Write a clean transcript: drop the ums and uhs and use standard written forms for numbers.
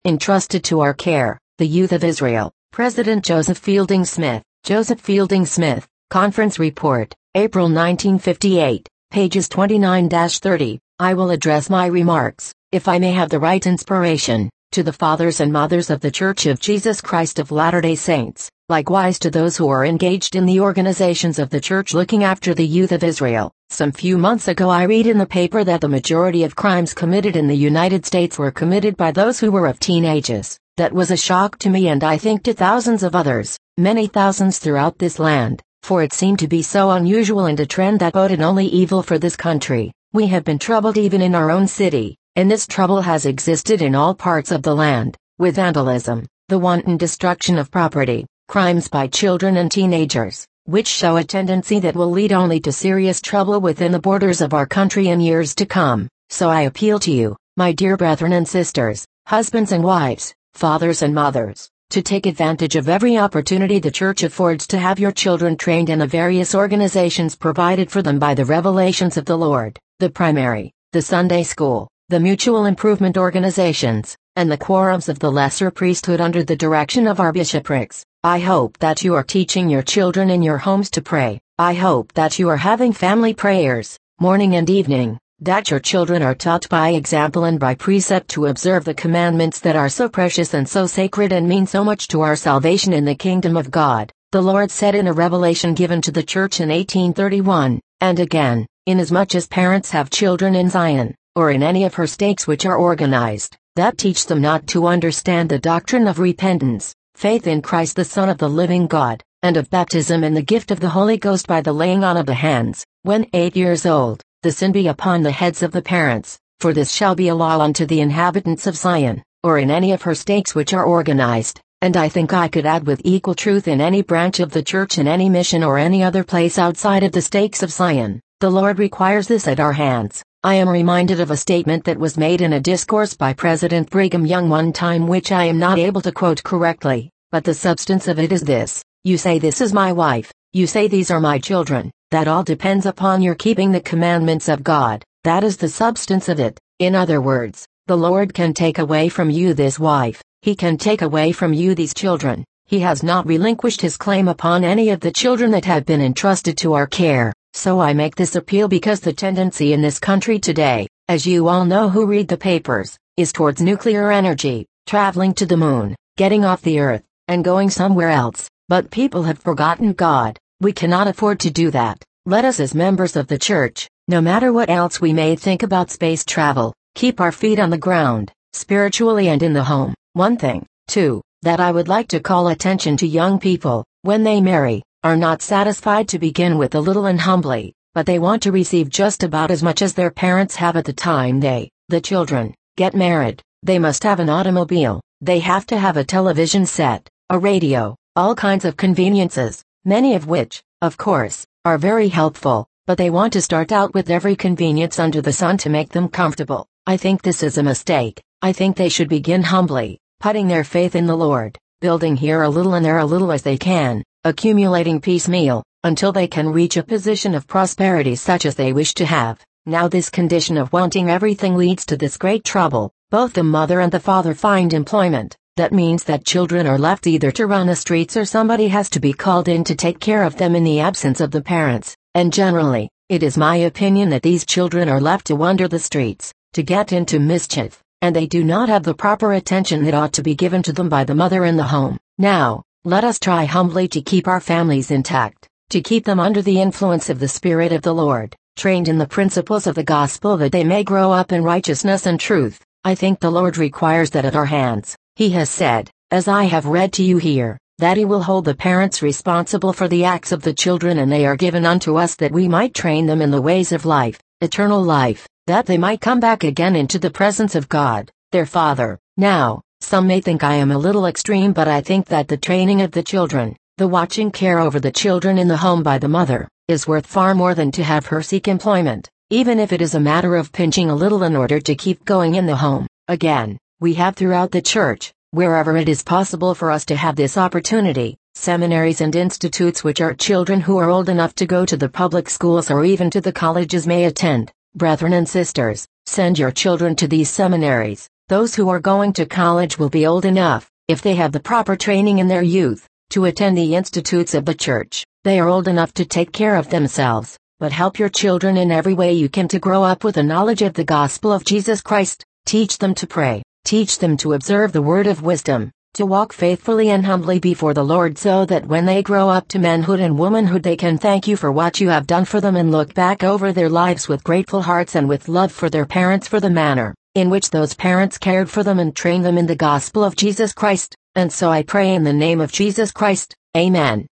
entrusted to our care, the youth of Israel. President Joseph Fielding Smith. Joseph Fielding Smith, Conference Report, April 1958, pages 29-30. I will address my remarks, if I may have the right inspiration, to the fathers and mothers of the Church of Jesus Christ of Latter-day Saints, likewise to those who are engaged in the organizations of the Church looking after the youth of Israel. Some few months ago I read in the paper that the majority of crimes committed in the United States were committed by those who were of teen ages. That was a shock to me, and I think to thousands of others, many thousands throughout this land, for it seemed to be so unusual and a trend that boded only evil for this country. We have been troubled even in our own city, and this trouble has existed in all parts of the land, with vandalism, the wanton destruction of property, crimes by children and teenagers, which show a tendency that will lead only to serious trouble within the borders of our country in years to come. So I appeal to you, my dear brethren and sisters, husbands and wives, fathers and mothers, to take advantage of every opportunity the Church affords to have your children trained in the various organizations provided for them by the revelations of the Lord, the primary, the Sunday school, the mutual improvement organizations, and the quorums of the lesser priesthood under the direction of our bishoprics. I hope that you are teaching your children in your homes to pray. I hope that you are having family prayers, morning and evening, that your children are taught by example and by precept to observe the commandments that are so precious and so sacred and mean so much to our salvation in the kingdom of God. The Lord said in a revelation given to the church in 1831, and again, inasmuch as parents have children in Zion, or in any of her states which are organized, that teach them not to understand the doctrine of repentance, faith in Christ the Son of the living God, and of baptism and the gift of the Holy Ghost by the laying on of the hands, when 8 years old, the sin be upon the heads of the parents, for this shall be a law unto the inhabitants of Zion, or in any of her states which are organized, and I think I could add with equal truth in any branch of the church in any mission or any other place outside of the stakes of Zion. The Lord requires this at our hands. I am reminded of a statement that was made in a discourse by President Brigham Young one time which I am not able to quote correctly, but the substance of it is this: you say this is my wife, you say these are my children, that all depends upon your keeping the commandments of God. That is the substance of it. In other words, the Lord can take away from you this wife, He can take away from you these children. He has not relinquished His claim upon any of the children that have been entrusted to our care. So I make this appeal because the tendency in this country today, as you all know who read the papers, is towards nuclear energy, traveling to the moon, getting off the earth, and going somewhere else. But people have forgotten God. We cannot afford to do that. Let us as members of the church, no matter what else we may think about space travel, keep our feet on the ground, spiritually and in the home. One thing, too, that I would like to call attention to young people, when they marry, are not satisfied to begin with a little and humbly, but they want to receive just about as much as their parents have at the time they, the children, get married. They must have an automobile, they have to have a television set, a radio, all kinds of conveniences, many of which, of course, are very helpful, but they want to start out with every convenience under the sun to make them comfortable. I think this is a mistake. I think they should begin humbly, putting their faith in the Lord, building here a little and there a little as they can, accumulating piecemeal, until they can reach a position of prosperity such as they wish to have. Now this condition of wanting everything leads to this great trouble. Both the mother and the father find employment. That means that children are left either to run the streets or somebody has to be called in to take care of them in the absence of the parents, and generally, it is my opinion that these children are left to wander the streets, to get into mischief, and they do not have the proper attention that ought to be given to them by the mother in the home. Now, let us try humbly to keep our families intact, to keep them under the influence of the Spirit of the Lord, trained in the principles of the gospel that they may grow up in righteousness and truth. I think the Lord requires that at our hands. He has said, as I have read to you here, that He will hold the parents responsible for the acts of the children, and they are given unto us that we might train them in the ways of life, eternal life, that they might come back again into the presence of God, their Father. Now, some may think I am a little extreme, but I think that the training of the children, the watching care over the children in the home by the mother, is worth far more than to have her seek employment, even if it is a matter of pinching a little in order to keep going in the home. Again, we have throughout the church, wherever it is possible for us to have this opportunity, seminaries and institutes which our children who are old enough to go to the public schools or even to the colleges may attend. Brethren and sisters, send your children to these seminaries. Those who are going to college will be old enough, if they have the proper training in their youth, to attend the institutes of the church. They are old enough to take care of themselves, but help your children in every way you can to grow up with a knowledge of the gospel of Jesus Christ. Teach them to pray, teach them to observe the word of wisdom, to walk faithfully and humbly before the Lord, so that when they grow up to manhood and womanhood they can thank you for what you have done for them and look back over their lives with grateful hearts and with love for their parents for the manner in which those parents cared for them and trained them in the gospel of Jesus Christ. And so I pray in the name of Jesus Christ. Amen.